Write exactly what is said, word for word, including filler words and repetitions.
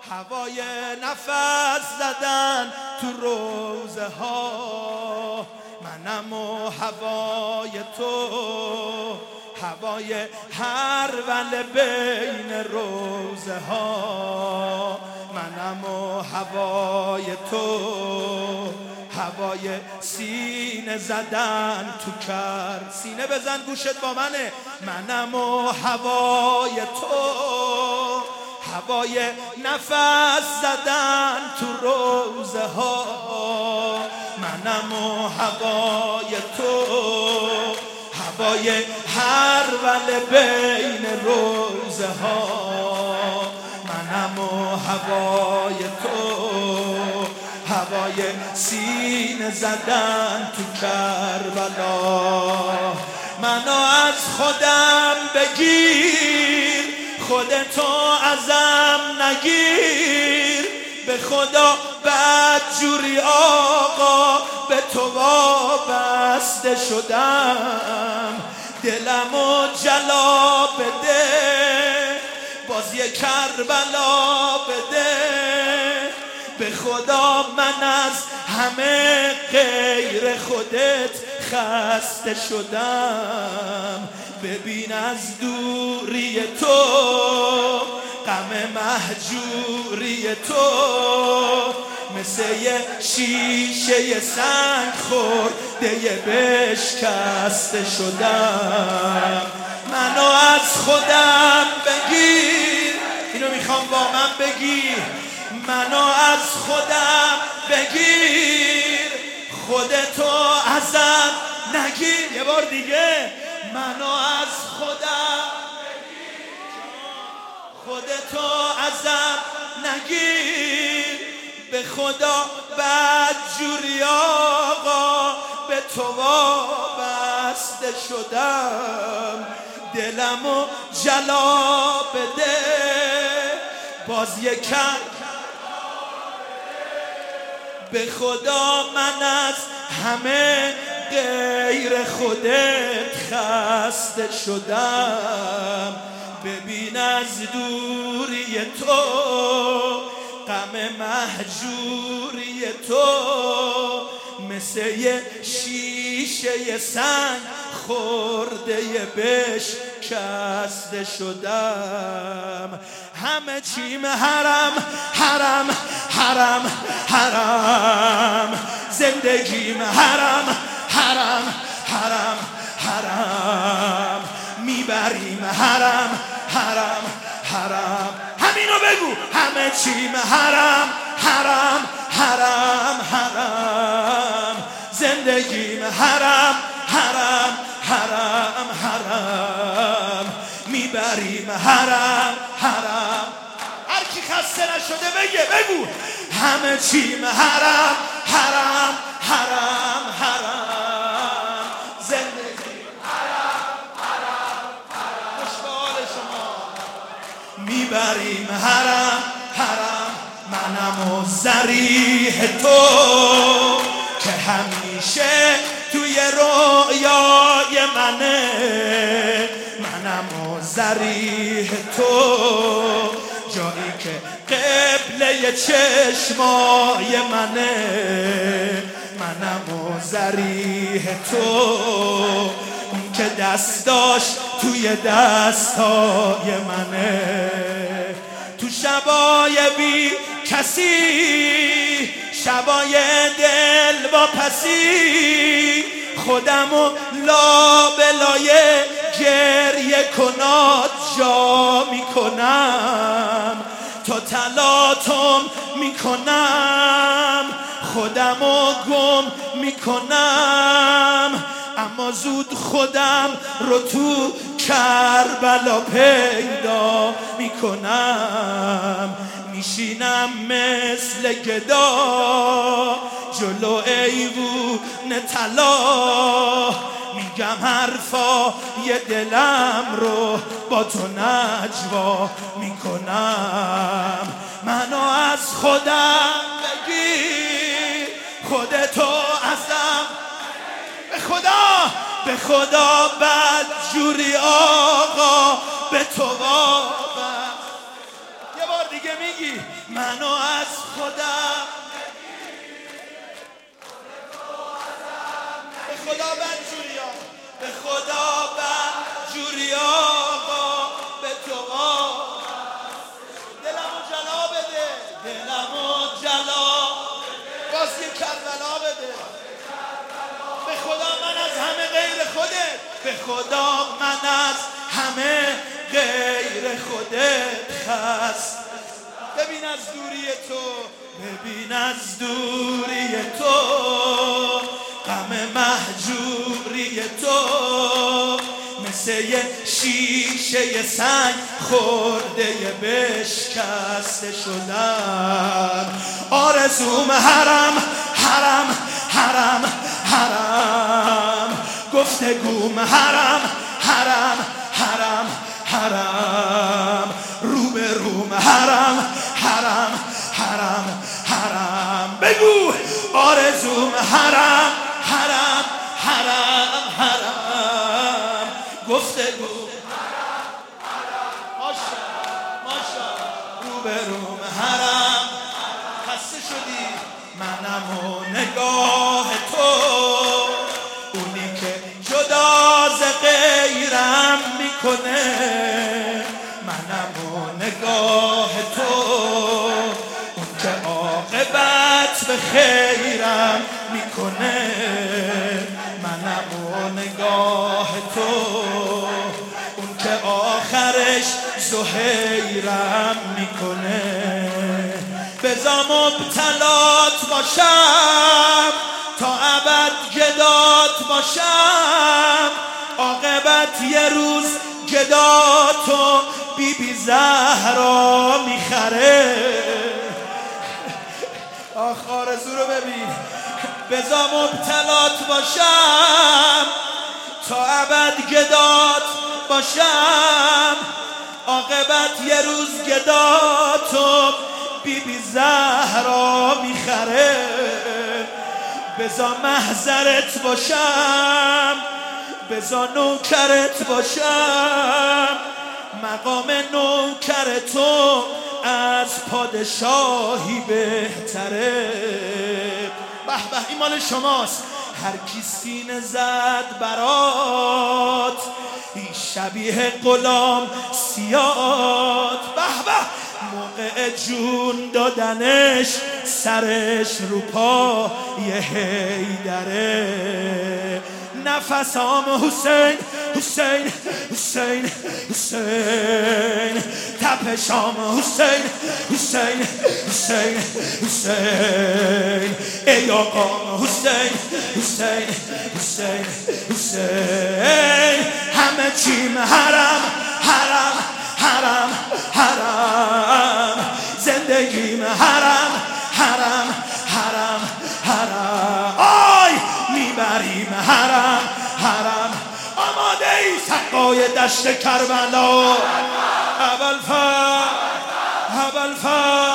هوای نفس زدن تو روزه ها، منم و هوای تو، هوای هر ول بین روزه ها، منم و هوای تو، هوای سینه زدن تو کر. سینه بزن گوشت با منه. منم و هوای تو، هوای نفس زدن تو روزه ها، منم و هوای تو، هوای هر ول بین روزه ها، منم و هوای تو، هوای سینه زدن تو کربلا. منو از خودم بگیر، خودتو ازم نگیر، به خدا بدجوری آقا به تو وابسته شدم. دلمو جلا بده، باز یه کربلا بده، به خدا من از همه غیر خودت خسته شدم. ببین از دوری تو، غم مهجوری تو، مثل یه شیشه سنگ خورده بشکسته شدم. منو از خودم بگیر، اینو میخوام با من بگیر. منو از خودم بگیر، خودتو ازم نگیر. یه بار دیگه. منو از خودم بگیر، خودتو ازم نگیر، به خدا بدجوری آقا به تو وابسته شدم. دلمو جلا بده، باز یکم به خدا من از همه غیر خودت خسته شدم. ببین از دوری تو، غم مهجوری تو، مثل یه شیشه سنگ خورده بشکسته شدم. همه چیم حرم حرم حرم حرم، زندگیم حرم حرم حرم حرم، میبریم حرم حرم حرم. همینو بگو. همه چیم حرم حرم حرم حرم، زندگیم حرم حرم حرم حرم، میبریم حرم حرم. هر کی خسته نشده بگه بگو. همه چیم حرم حرم حرم حرم، زندگی حرم حرم حرم. خوشحال شما. میبریم حرم حرم، منم و ضریح تو که همیشه توی رویای منه. منم و ضریح تو، جایی که قبله چشمای منه. منم و ضریح تو، اون که دستاش توی دستای منه. تو شبای بی کسی، شبای دل با پسی، خودمو لابلای گریه کنات جا میکنم. تا تلاطم میکنم، خودمو گم میکنم، اما زود خودم رو تو کربلا پیدا میکنم. میشینم مثل گدا جلو ایوون طلا، میگم حرفای دلم رو با تو نجوا میکنم. منو از خودم بگیر، خودتو ازم به خدا، به خدا بدجوری آقا به تو وابسته. یه بار دیگه میگم بگی منو از خودم به خدا بدجوری آقا به خدا بدجوری آقا به تو دلمو جلا بده دلمو جلا باز یه کربلا بده به خدا من از همه غیر خودت به خدا من از همه غیر خودت خست ببین از دوری تو ببین از دوری تو غم مهجوری تو مثل یه شیشه سنگ خورده بشکسته شدم آرزوم حرم حرم حرم حرم گفتگوم حرم حرم حرم حرم رو به روم حرم حرم حرم حرم بگو آرزوم حرم حرم حرم حرم گفتگو حرم حرم ماشا ماشا رو به روم حرم خسته شدی منم و نگاه تو اونی که جدا ز غیرم میکنه منم و نگاه تو اون که عاقبت به خیرم میکنه منم و نگاه تو اون که آخرش زهیرم میکنه بذار مبتلات باشم تا ابد گدات باشم عاقبت یه روز گدا تو بی بی زهرا میخره آخ آرزو رو ببین بذار مبتلات باشم تا ابد گدات باشم عاقبت یه روز گدا تو بی بی زهرا میخره بذار محضرت باشم بذار نوکرت باشم مقام نوکر تو از پادشاهی بهتره به به این مال شماست هر کی سینه زد برات این شبیه غلام سیاد به به موقع جون دادنش سرش رو پای حیدره نفسام حسین حسین حسین حسین تپشام حسین حسین حسین حسین ای آقام حسین حسین حسین حسین همه چیم حرم حرم حرم حرم زندگیم حرم حرم حرم حرم آی میبریم حرم حرم آماده ای سقای دشت کربلا اول فر اول فر